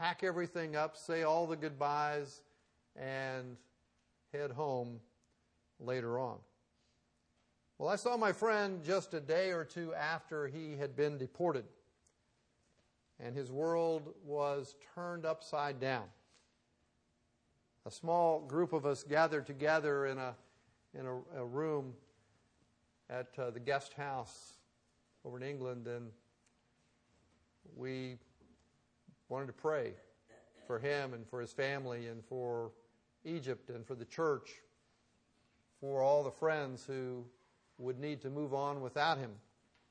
pack everything up, say all the goodbyes, and head home later on. Well, I saw my friend just a day or two after he had been deported, and his world was turned upside down. A small group of us gathered together in a room at the guest house over in England, and we wanted to pray for him and for his family and for Egypt and for the church, for all the friends who would need to move on without him.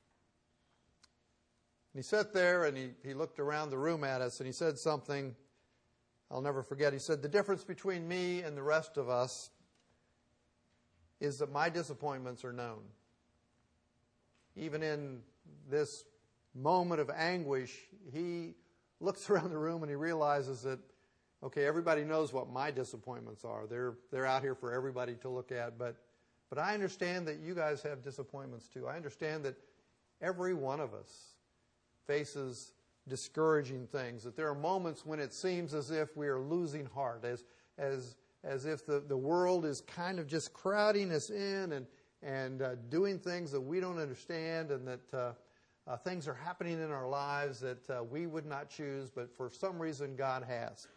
And he sat there and he looked around the room at us and he said something I'll never forget. He said, "The difference between me and the rest of us is that my disappointments are known. Even in this moment of anguish, he looks around the room and he realizes that, okay, everybody knows what my disappointments are. They're out here for everybody to look at, but I understand that you guys have disappointments too. I understand that every one of us faces discouraging things, that there are moments when it seems as if we are losing heart, as if the world is kind of just crowding us in and doing things that we don't understand, and that things are happening in our lives that we would not choose, but for some reason God has."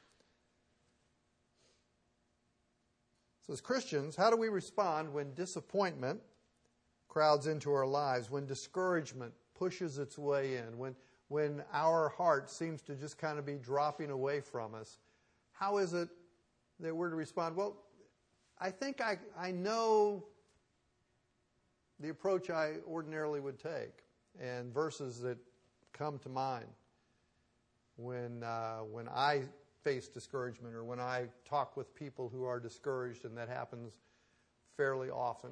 So as Christians, how do we respond when disappointment crowds into our lives, when discouragement pushes its way in, when our heart seems to just kind of be dropping away from us? How is it that we're to respond? Well, I think I know the approach I ordinarily would take, and verses that come to mind when I face discouragement or when I talk with people who are discouraged, and that happens fairly often.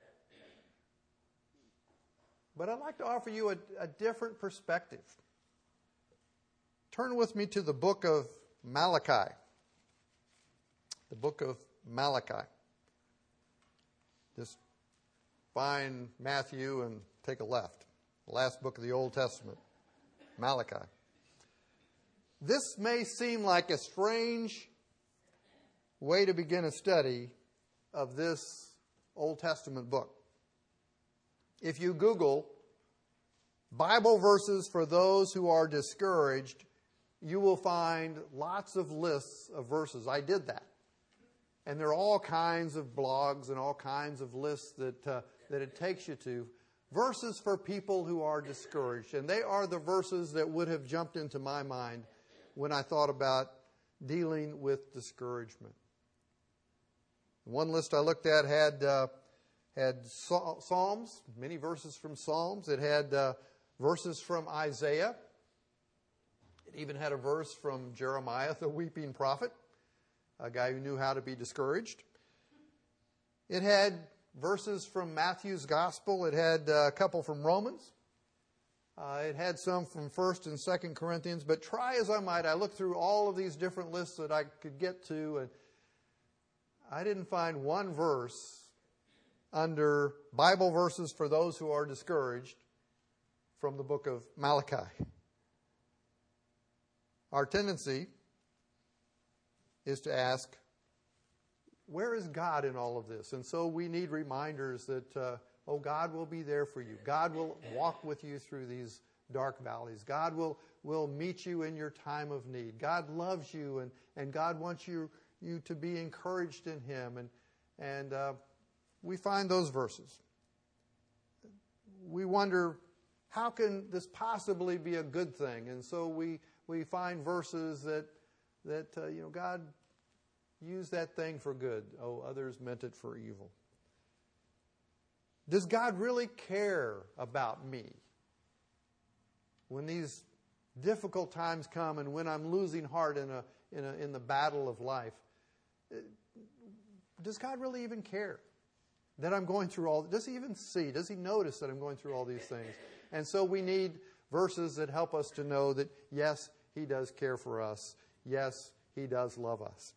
But I'd like to offer you a different perspective. Turn with me to the book of Malachi. The book of Malachi. Just find Matthew and take a left. The last book of the Old Testament, Malachi. This may seem like a strange way to begin a study of this Old Testament book. If you Google Bible verses for those who are discouraged, you will find lots of lists of verses. I did that. And there are all kinds of blogs and all kinds of lists that it takes you to. Verses for people who are discouraged. And they are the verses that would have jumped into my mind when I thought about dealing with discouragement. One list I looked at had Psalms, many verses from Psalms. It had verses from Isaiah. It even had a verse from Jeremiah, the weeping prophet, a guy who knew how to be discouraged. It had verses from Matthew's Gospel. It had a couple from Romans. It had some from 1st and 2nd Corinthians. But try as I might, I looked through all of these different lists that I could get to, and I didn't find one verse under Bible verses for those who are discouraged from the book of Malachi. Our tendency is to ask, where is God in all of this? And so we need reminders that, God will be there for you. God will walk with you through these dark valleys. God will meet you in your time of need. God loves you, and God wants you to be encouraged in Him. And we find those verses. We wonder, how can this possibly be a good thing? And so we find verses that God used that thing for good. Oh, others meant it for evil. Does God really care about me? When these difficult times come and when I'm losing heart in the battle of life, does God really even care that I'm going through all? Does He even see? Does He notice that I'm going through all these things? And so we need verses that help us to know that, yes, He does care for us. Yes, He does love us.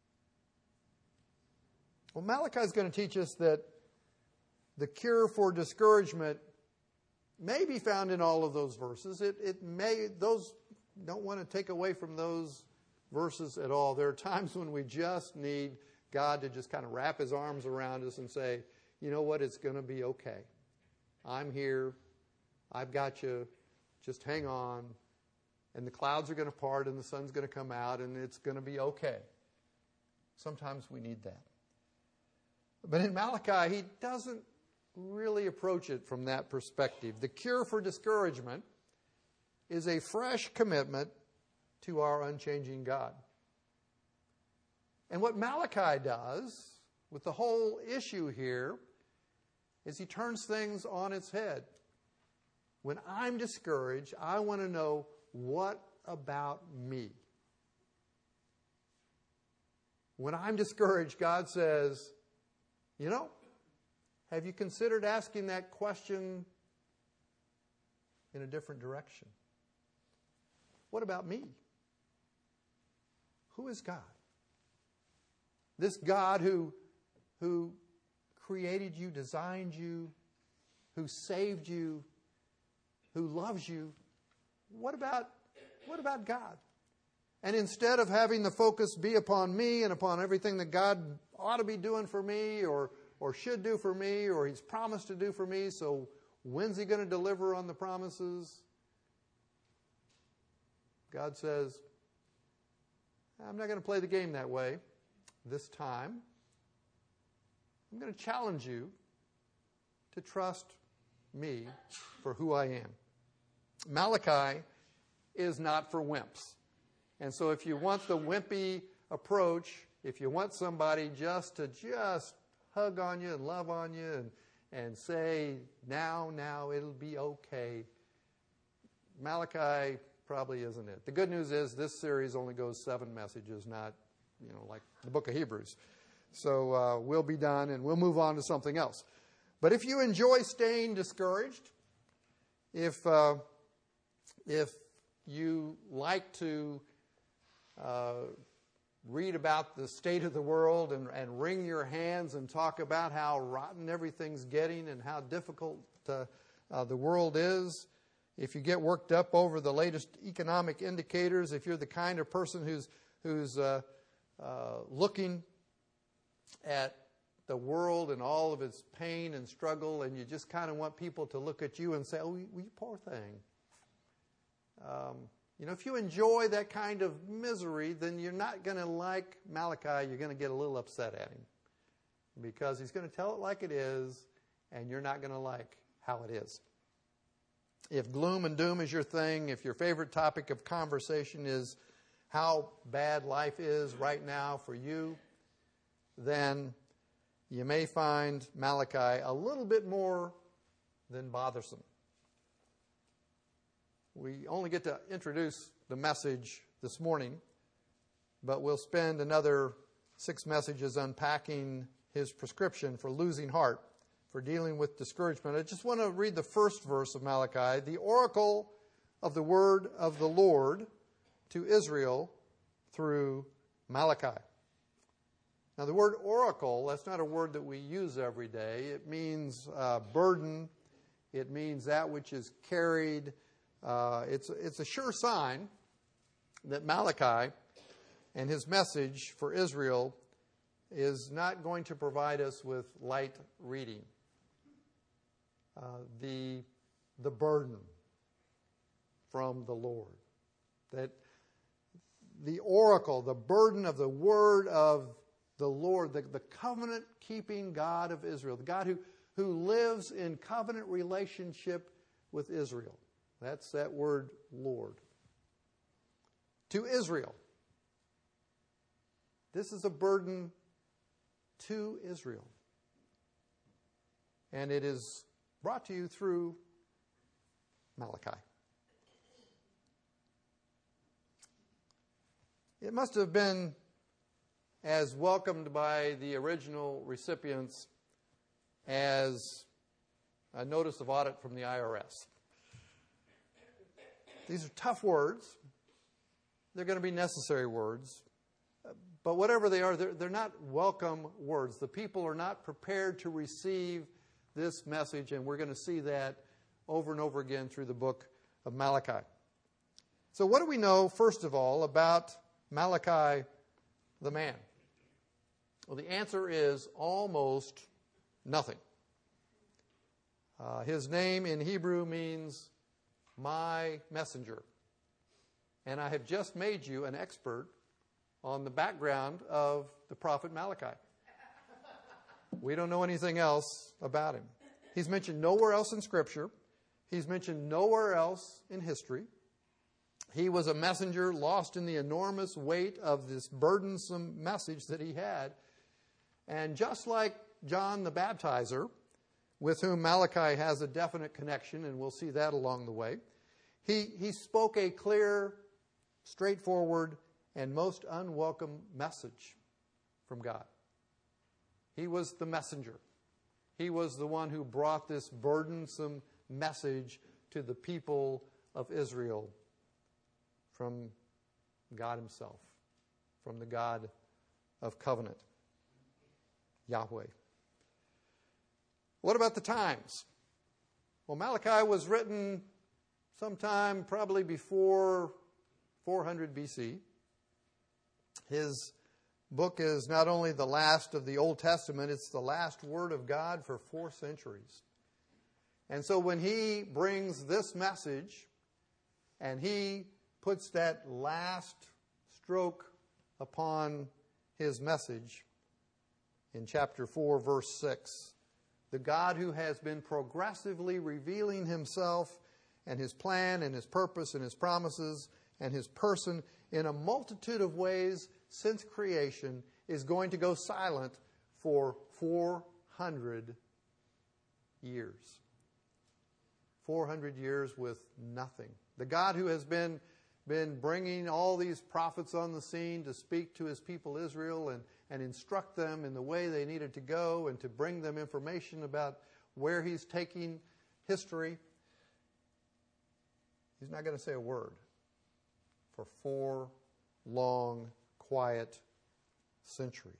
Well, Malachi is going to teach us that the cure for discouragement may be found in all of those verses. Those don't want to take away from those verses at all. There are times when we just need God to just kind of wrap his arms around us and say, you know what, it's going to be okay. I'm here. I've got you. Just hang on. And the clouds are going to part and the sun's going to come out and it's going to be okay. Sometimes we need that. But in Malachi, he doesn't really approach it from that perspective. The cure for discouragement is a fresh commitment to our unchanging God. And what Malachi does with the whole issue here is he turns things on its head. When I'm discouraged, I want to know, what about me? When I'm discouraged, God says, you know, have you considered asking that question in a different direction? What about me? Who is God? This God who created you, designed you, who saved you, who loves you. What about God? And instead of having the focus be upon me and upon everything that God ought to be doing for me or should do for me or he's promised to do for me, so when's he going to deliver on the promises? God says, I'm not going to play the game that way this time. I'm going to challenge you to trust me for who I am. Malachi is not for wimps. And so if you want the wimpy approach, if you want somebody just to hug on you and love on you and say, now, it'll be okay, Malachi probably isn't it. The good news is this series only goes 7 messages, not, like the book of Hebrews. So we'll be done and we'll move on to something else. But if you enjoy staying discouraged, if you like to read about the state of the world and wring your hands and talk about how rotten everything's getting and how difficult the world is, if you get worked up over the latest economic indicators, if you're the kind of person who's looking at the world and all of its pain and struggle, and you just kind of want people to look at you and say, oh, you poor thing. If you enjoy that kind of misery, then you're not going to like Malachi. You're going to get a little upset at him because he's going to tell it like it is, and you're not going to like how it is. If gloom and doom is your thing, if your favorite topic of conversation is how bad life is right now for you, then you may find Malachi a little bit more than bothersome. We only get to introduce the message this morning, but we'll spend another 6 messages unpacking his prescription for losing heart, for dealing with discouragement. I just want to read the first verse of Malachi, the oracle of the word of the Lord to Israel through Malachi. Now, the word oracle, that's not a word that we use every day. It means burden. It means that which is carried. It's a sure sign that Malachi and his message for Israel is not going to provide us with light reading. The burden from the Lord. That the oracle, the burden of the word of the Lord, the covenant-keeping God of Israel, the God who lives in covenant relationship with Israel. That's that word, Lord. To Israel. This is a burden to Israel. And it is brought to you through Malachi. It must have been as welcomed by the original recipients as a notice of audit from the IRS. These are tough words. They're going to be necessary words. But whatever they are, they're not welcome words. The people are not prepared to receive this message, and we're going to see that over and over again through the book of Malachi. So what do we know, first of all, about Malachi the man? Well, the answer is almost nothing. His name in Hebrew means my messenger. And I have just made you an expert on the background of the prophet Malachi. We don't know anything else about him. He's mentioned nowhere else in Scripture. He's mentioned nowhere else in history. He was a messenger lost in the enormous weight of this burdensome message that he had. And just like John the Baptizer, with whom Malachi has a definite connection, and we'll see that along the way, he spoke a clear, straightforward, and most unwelcome message from God. He was the messenger. He was the one who brought this burdensome message to the people of Israel from God himself, from the God of covenant, Yahweh. What about the times? Well, Malachi was written sometime probably before 400 BC. His book is not only the last of the Old Testament, it's the last word of God for 4 centuries. And so when he brings this message and he puts that last stroke upon his message in chapter 4, verse 6, the God who has been progressively revealing himself and his plan and his purpose and his promises and his person in a multitude of ways since creation is going to go silent for 400 years. 400 years with nothing. The God who has been bringing all these prophets on the scene to speak to his people Israel and instruct them in the way they needed to go and to bring them information about where he's taking history. He's not going to say a word for 4 long, quiet centuries.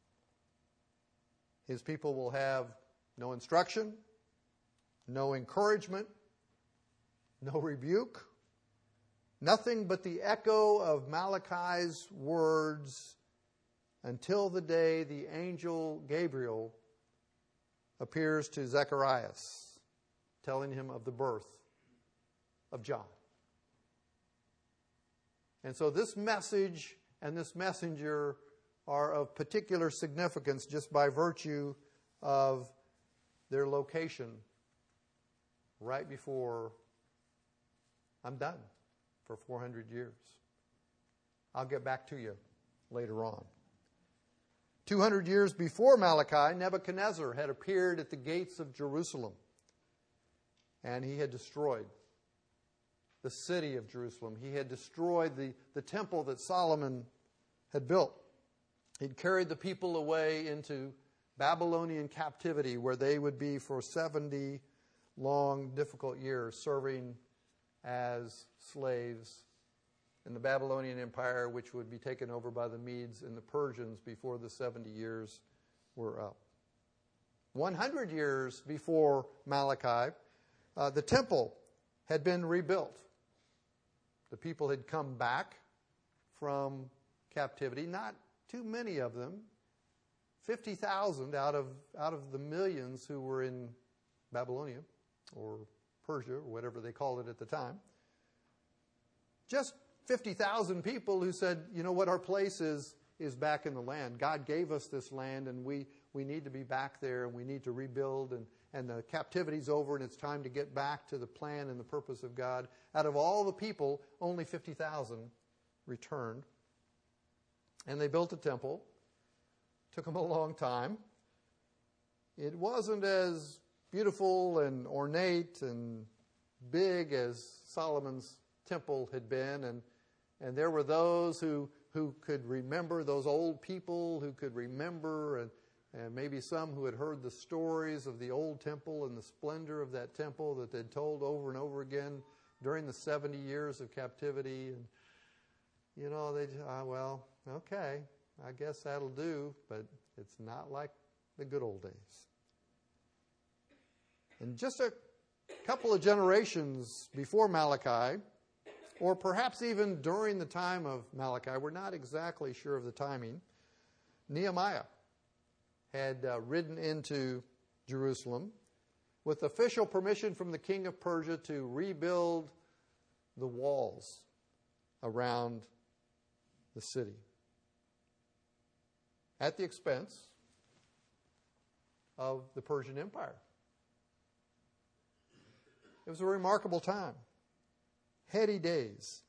His people will have no instruction, no encouragement, no rebuke, nothing but the echo of Malachi's words until the day the angel Gabriel appears to Zacharias, telling him of the birth of John. And so this message and this messenger are of particular significance just by virtue of their location right before I'm done for 400 years. I'll get back to you later on. 200 years before Malachi, Nebuchadnezzar had appeared at the gates of Jerusalem, and he had destroyed the city of Jerusalem. He had destroyed the temple that Solomon had built. He'd carried the people away into Babylonian captivity, where they would be for 70 long, difficult years, serving as slaves in the Babylonian Empire, which would be taken over by the Medes and the Persians before the 70 years were up. 100 years before Malachi, the temple had been rebuilt. The people had come back from captivity, not too many of them, 50,000 out of the millions who were in Babylonia or Persia or whatever they called it at the time. Just 50,000 people who said, you know what, our place is back in the land. God gave us this land, and we need to be back there, and we need to rebuild, and the captivity's over, and it's time to get back to the plan and the purpose of God. Out of all the people, only 50,000 returned. And they built a temple. Took them a long time. It wasn't as beautiful and ornate and big as Solomon's temple had been, and there were those who could remember, those old people who could remember, and maybe some who had heard the stories of the old temple and the splendor of that temple that they'd told over and over again during the 70 years of captivity. And, you know, well, okay, I guess that'll do, but it's not like the good old days. And just a couple of generations before Malachi, or perhaps even during the time of Malachi, we're not exactly sure of the timing, Nehemiah had ridden into Jerusalem with official permission from the king of Persia to rebuild the walls around the city at the expense of the Persian Empire. It was a remarkable time. Heady days.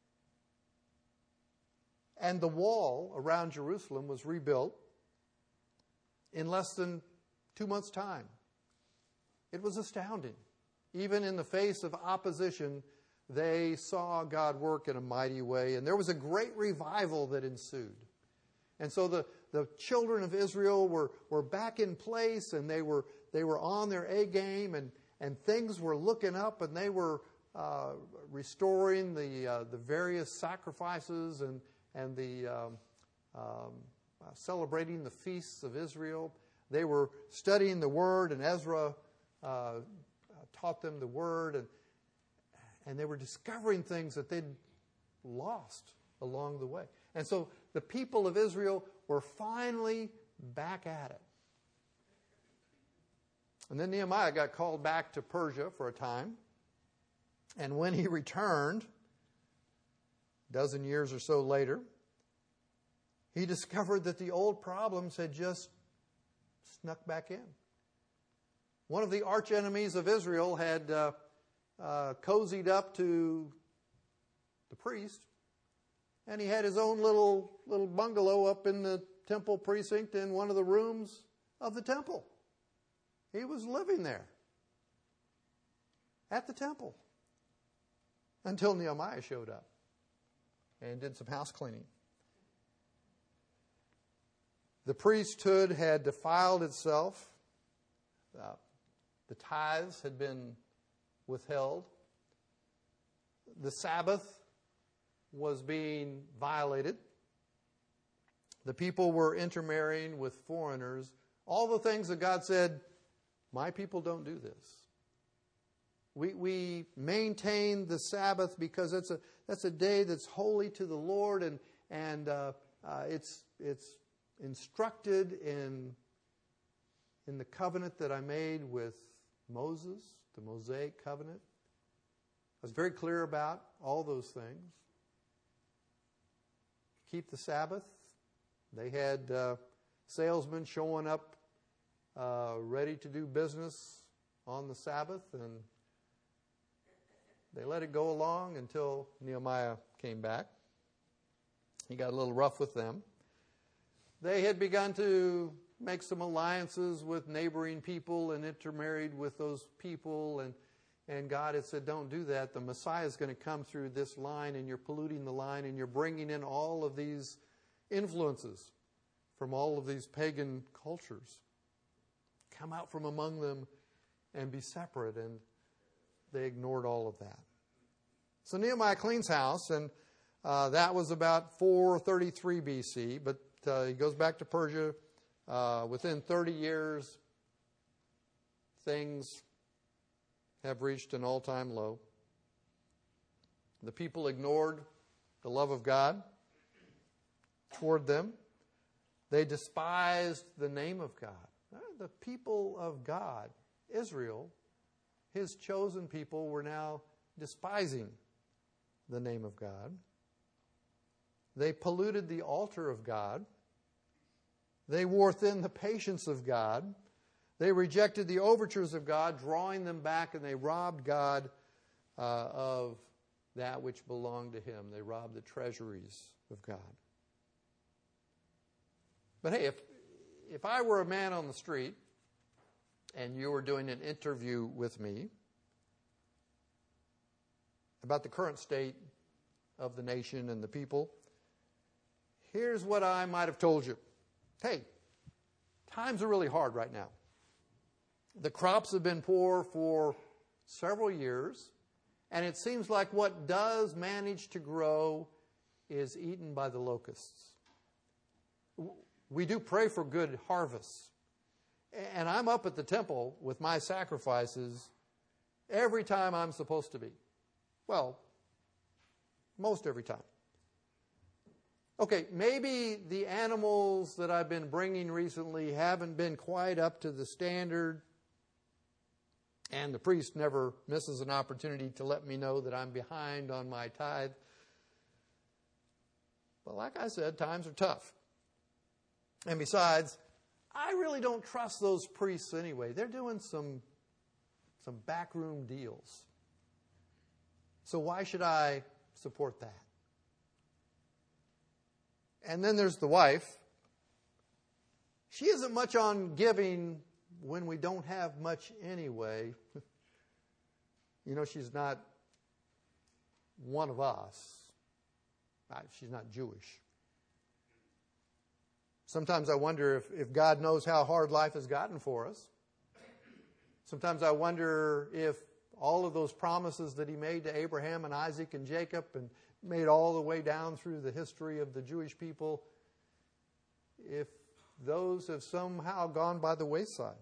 And the wall around Jerusalem was rebuilt in less than 2 months' time. It was astounding. Even in the face of opposition, they saw God work in a mighty way, and there was a great revival that ensued. And so the children of Israel were back in place, and they were on their A game, and things were looking up, and they were restoring the various sacrifices and the celebrating the feasts of Israel. They were studying the Word, and Ezra taught them the Word, and they were discovering things that they'd lost along the way. And so the people of Israel were finally back at it. And then Nehemiah got called back to Persia for a time. And when he returned, a dozen years or so later, he discovered that the old problems had just snuck back in. One of the archenemies of Israel had cozied up to the priest, and he had his own little bungalow up in the temple precinct in one of the rooms of the temple. He was living there at the temple until Nehemiah showed up and did some house cleaning. The priesthood had defiled itself. The tithes had been withheld. The Sabbath was being violated. The people were intermarrying with foreigners. All the things that God said, my people don't do this. We maintain the Sabbath because that's a day that's holy to the Lord, and it's instructed in the covenant that I made with Moses, the Mosaic covenant. I was very clear about all those things. Keep the Sabbath. They had salesmen showing up ready to do business on the Sabbath, and they let it go along until Nehemiah came back. He got a little rough with them. They had begun to make some alliances with neighboring people and intermarried with those people, and God had said, don't do that. The Messiah is going to come through this line, and you're polluting the line, and you're bringing in all of these influences from all of these pagan cultures. Come out from among them and be separate, and they ignored all of that. So Nehemiah cleans house, and that was about 433 BC, but he goes back to Persia. Within 30 years, things have reached an all-time low. The people ignored the love of God toward them. They despised the name of God. The people of God, Israel, His chosen people, were now despising the name of God. They polluted the altar of God. They wore thin the patience of God. They rejected the overtures of God, drawing them back, and they robbed God of that which belonged to Him. They robbed the treasuries of God. But hey, if I were a man on the street and you were doing an interview with me about the current state of the nation and the people, here's what I might have told you. Hey, times are really hard right now. The crops have been poor for several years, and it seems like what does manage to grow is eaten by the locusts. We do pray for good harvests. And I'm up at the temple with my sacrifices every time I'm supposed to be. Well, Most every time. Okay, maybe the animals that I've been bringing recently haven't been quite up to the standard, and the priest never misses an opportunity to let me know that I'm behind on my tithe. But like I said, times are tough. And besides, I really don't trust those priests anyway. They're doing some backroom deals. So why should I support that? And then there's the wife. She isn't much on giving when we don't have much anyway. You know, she's not one of us. She's not Jewish. Sometimes I wonder if God knows how hard life has gotten for us. Sometimes I wonder if all of those promises that he made to Abraham and Isaac and Jacob and made all the way down through the history of the Jewish people, if those have somehow gone by the wayside.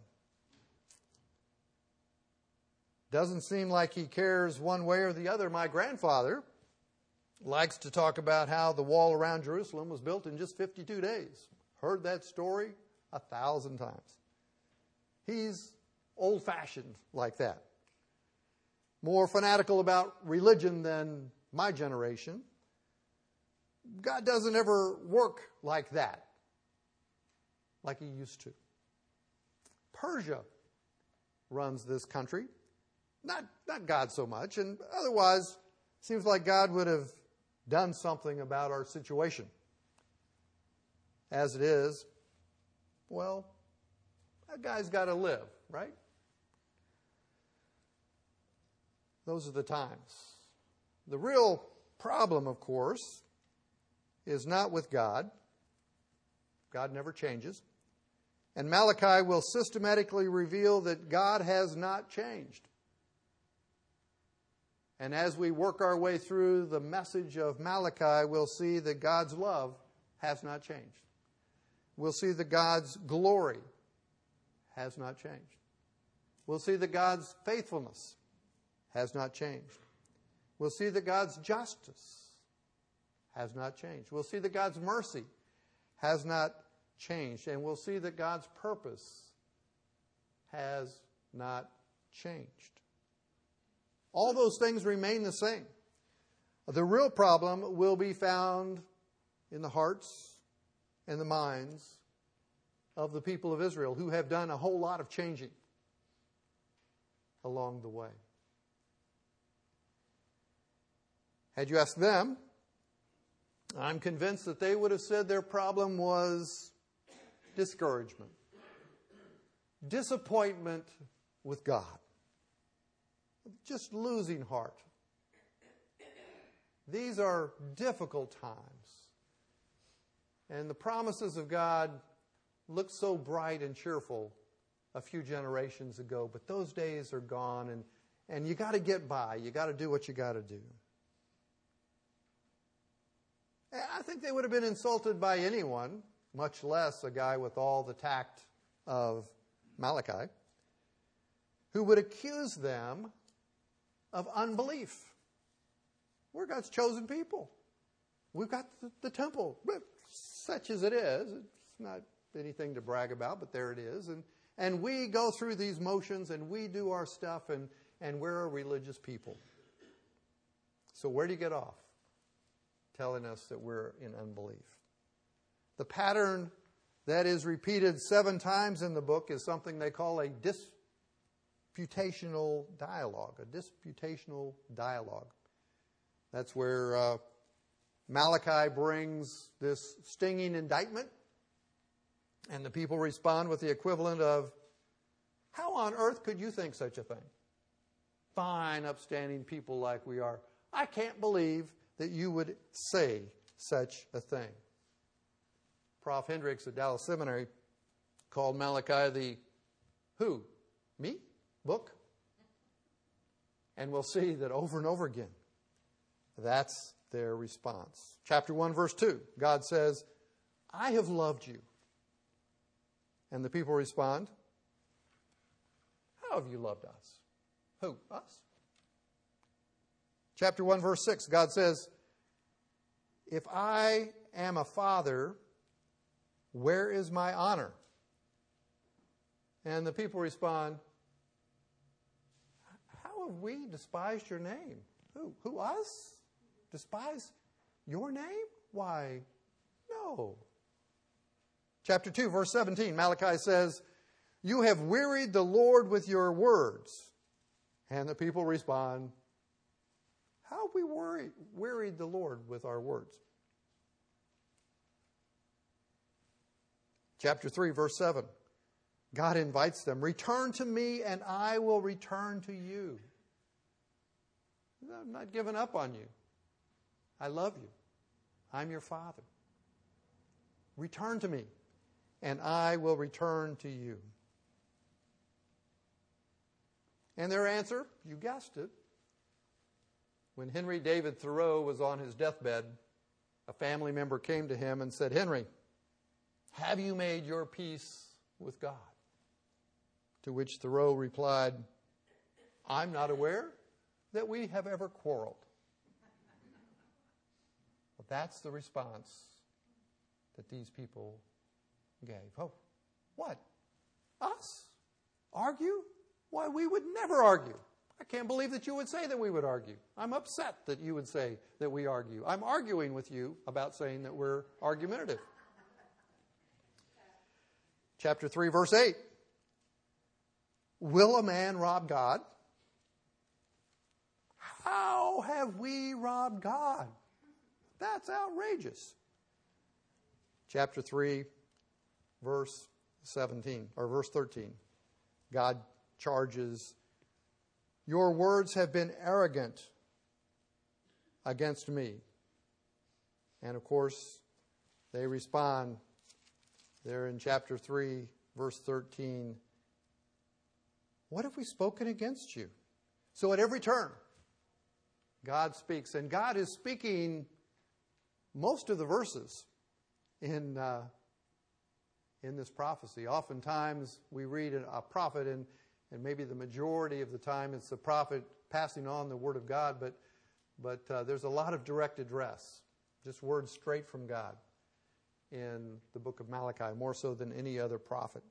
Doesn't seem like he cares one way or the other. My grandfather likes to talk about how the wall around Jerusalem was built in just 52 days. Heard that story 1,000 times. He's old-fashioned like that. More fanatical about religion than my generation. God doesn't ever work like that, like he used to. Persia runs this country. Not God so much, and otherwise, seems like God would have done something about our situation. As it is, well, that guy's got to live, right? Those are the times. The real problem, of course, is not with God. God never changes. And Malachi will systematically reveal that God has not changed. And as we work our way through the message of Malachi, we'll see that God's love has not changed. We'll see that God's glory has not changed. We'll see that God's faithfulness has not changed. We'll see that God's justice has not changed. We'll see that God's mercy has not changed. And we'll see that God's purpose has not changed. All those things remain the same. The real problem will be found in the hearts and the minds of the people of Israel, who have done a whole lot of changing along the way. Had you asked them, I'm convinced that they would have said their problem was discouragement, disappointment with God, just losing heart. These are difficult times. And the promises of God looked so bright and cheerful a few generations ago, but those days are gone, and you got to get by. You got to do what you got to do. I think they would have been insulted by anyone, much less a guy with all the tact of Malachi, who would accuse them of unbelief. We're God's chosen people. We've got the temple, such as it is. It's not anything to brag about, but there it is. And we go through these motions, and we do our stuff, and we're a religious people. So where do you get off? Telling us that we're in unbelief. The pattern that is repeated 7 times in the book is something they call a disputational dialogue. A disputational dialogue. That's where Malachi brings this stinging indictment, and the people respond with the equivalent of, how on earth could you think such a thing? Fine, upstanding people like we are. I can't believe that you would say such a thing. Prof. Hendricks at Dallas Seminary called Malachi the who? Me? Book? And we'll see that over and over again. That's their response. Chapter 1, verse 2, God says, I have loved you. And the people respond, how have you loved us? Who? Us? Chapter 1, verse 6, God says, if I am a father, where is my honor? And the people respond, how have we despised your name? Who, us? Despise your name? Why, no. Chapter 2, verse 17, Malachi says, you have wearied the Lord with your words. And the people respond, how have we wearied the Lord with our words? Chapter 3, verse 7, God invites them, return to me and I will return to you. I'm not giving up on you. I love you. I'm your Father. Return to me and I will return to you. And their answer, you guessed it. When Henry David Thoreau was on his deathbed, a family member came to him and said, Henry, have you made your peace with God? To which Thoreau replied, I'm not aware that we have ever quarreled. Well, that's the response that these people gave. Oh, what? Us? Argue? Why, we would never argue. I can't believe that you would say that we would argue. I'm upset that you would say that we argue. I'm arguing with you about saying that we're argumentative. Chapter 3, verse 8. Will a man rob God? How have we robbed God? That's outrageous. Chapter 3, verse 17, or verse 13. God charges, your words have been arrogant against me. And of course, they respond there in chapter 3, verse 13. What have we spoken against you? So at every turn, God speaks. And God is speaking most of the verses in this prophecy. Oftentimes we read a prophet, and maybe the majority of the time it's the prophet passing on the word of God, but there's a lot of direct address, just words straight from God in the book of Malachi, more so than any other prophet.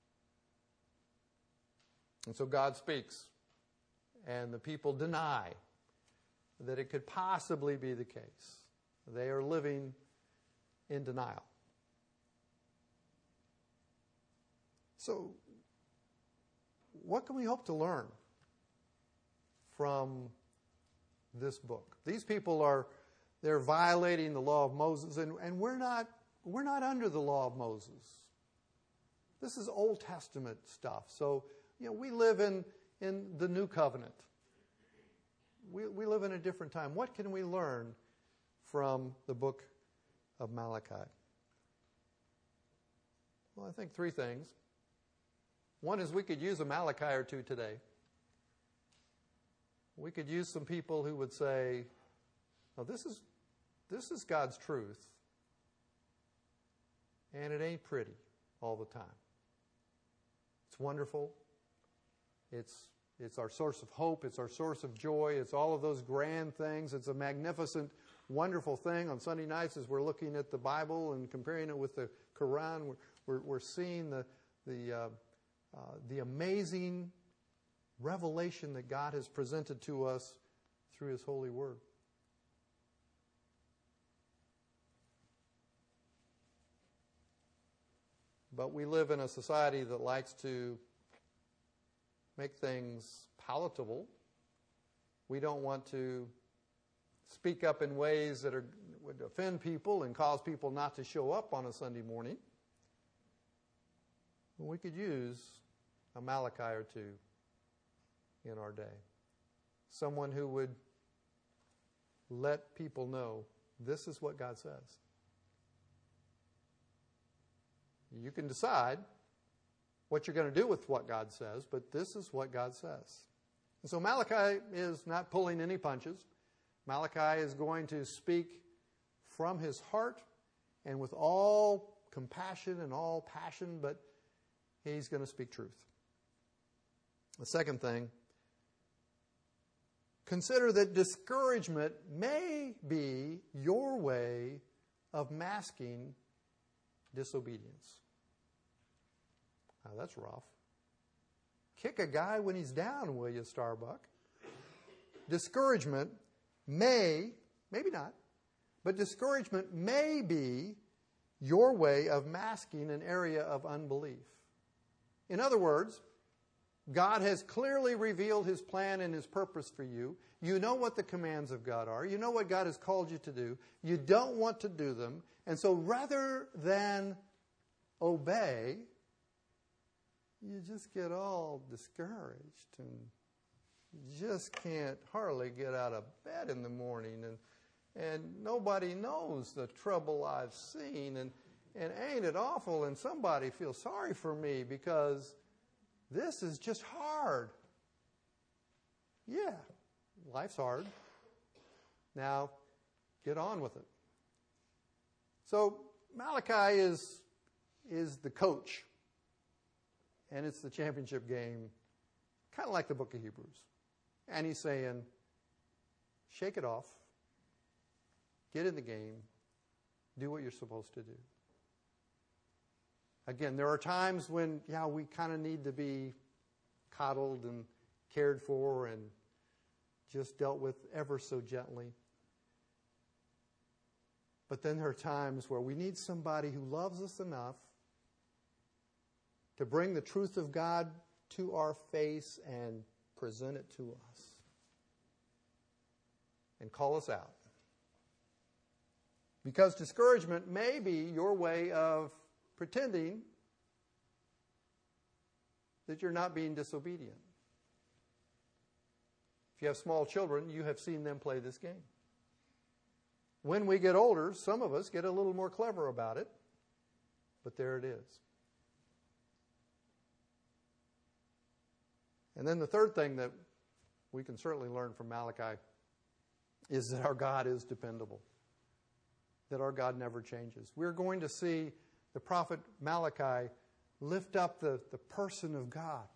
And so God speaks, and the people deny that it could possibly be the case. They are living in denial. So, what can we hope to learn from this book? These people they're violating the law of Moses, and we're not under the law of Moses. This is Old Testament stuff. So, we live in the New Covenant. We live in a different time. What can we learn from the book of Malachi? Well, I think three things. One is we could use a Malachi or two today. We could use some people who would say, "No, this is God's truth, and it ain't pretty all the time. It's wonderful. It's our source of hope. It's our source of joy. It's all of those grand things. It's a magnificent, wonderful thing. On Sunday nights, as we're looking at the Bible and comparing it with the Quran, we're seeing the amazing revelation that God has presented to us through His holy word. But we live in a society that likes to make things palatable. We don't want to speak up in ways that would offend people and cause people not to show up on a Sunday morning. We could use a Malachi or two in our day. Someone who would let people know this is what God says. You can decide what you're going to do with what God says, but this is what God says. And so Malachi is not pulling any punches. Malachi is going to speak from his heart and with all compassion and all passion, but he's going to speak truth. The second thing, consider that discouragement may be your way of masking disobedience. Now, that's rough. Kick a guy when he's down, will you, Starbuck? Discouragement maybe not, but discouragement may be your way of masking an area of unbelief. In other words, God has clearly revealed His plan and His purpose for you. You know what the commands of God are. You know what God has called you to do. You don't want to do them. And so rather than obey, you just get all discouraged and just can't hardly get out of bed in the morning. And nobody knows the trouble I've seen. And ain't it awful? And somebody feels sorry for me because this is just hard. Yeah, life's hard. Now, get on with it. So Malachi is the coach. And it's the championship game, kind of like the book of Hebrews. And he's saying, shake it off. Get in the game. Do what you're supposed to do. Again, there are times when, we kind of need to be coddled and cared for and just dealt with ever so gently. But then there are times where we need somebody who loves us enough to bring the truth of God to our face and present it to us and call us out. Because discouragement may be your way of pretending that you're not being disobedient. If you have small children, you have seen them play this game. When we get older, some of us get a little more clever about it, but there it is. And then the third thing that we can certainly learn from Malachi is that our God is dependable, that our God never changes. We're going to see the prophet Malachi lift up the person of God,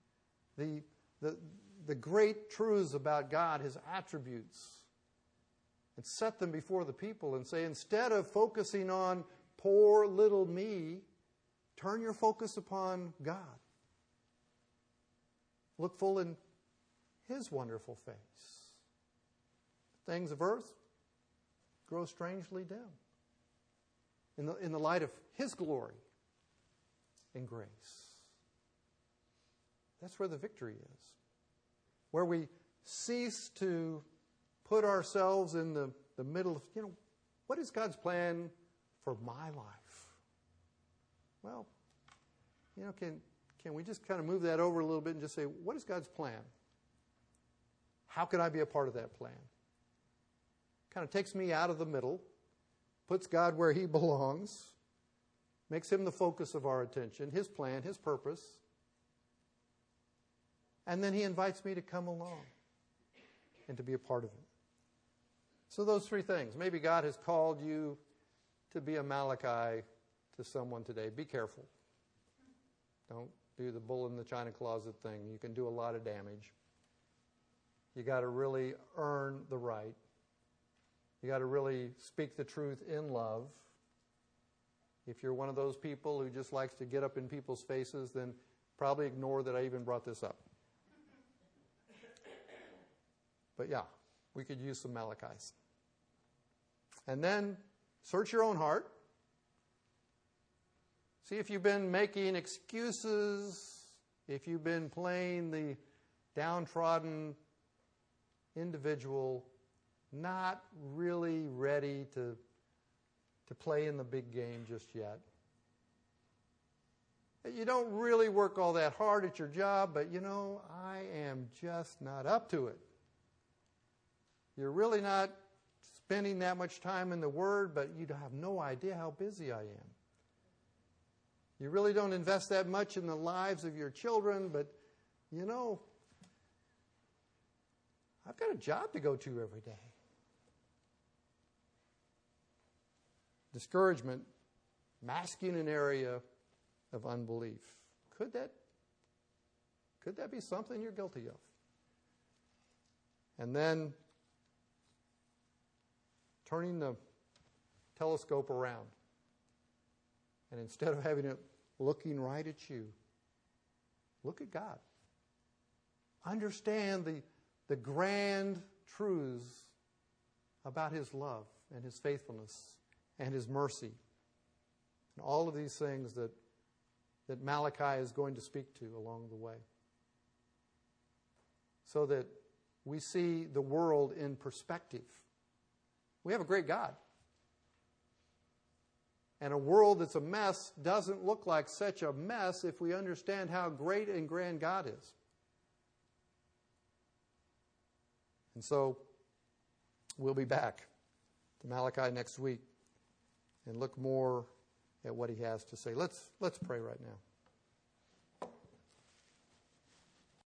the great truths about God, His attributes, and set them before the people and say, instead of focusing on poor little me, turn your focus upon God. Look full in His wonderful face. Things of earth grow strangely dim in the light of His glory and grace. That's where the victory is. Where we cease to put ourselves in the middle of, what is God's plan for my life? Well, can we just kind of move that over a little bit and just say, what is God's plan? How can I be a part of that plan? Kind of takes me out of the middle, puts God where He belongs, makes Him the focus of our attention, His plan, His purpose. And then He invites me to come along and to be a part of it. So those three things. Maybe God has called you to be a Malachi to someone today. Be careful. Don't do the bull in the china closet thing. You can do a lot of damage. You got to really earn the right. You got to really speak the truth in love. If you're one of those people who just likes to get up in people's faces, then probably ignore that I even brought this up. But yeah, we could use some Malachis. And then search your own heart. See if you've been making excuses, if you've been playing the downtrodden individual, not really ready to play in the big game just yet. You don't really work all that hard at your job, but I am just not up to it. You're really not spending that much time in the Word, but you have no idea how busy I am. You really don't invest that much in the lives of your children, but, I've got a job to go to every day. Discouragement, masking an area of unbelief. Could that be something you're guilty of? And then turning the telescope around. And instead of having it looking right at you, look at God. Understand the grand truths about His love and His faithfulness and His mercy. And all of these things that Malachi is going to speak to along the way. So that we see the world in perspective. We have a great God. And a world that's a mess doesn't look like such a mess if we understand how great and grand God is. And so, we'll be back to Malachi next week and look more at what he has to say. Let's pray right now.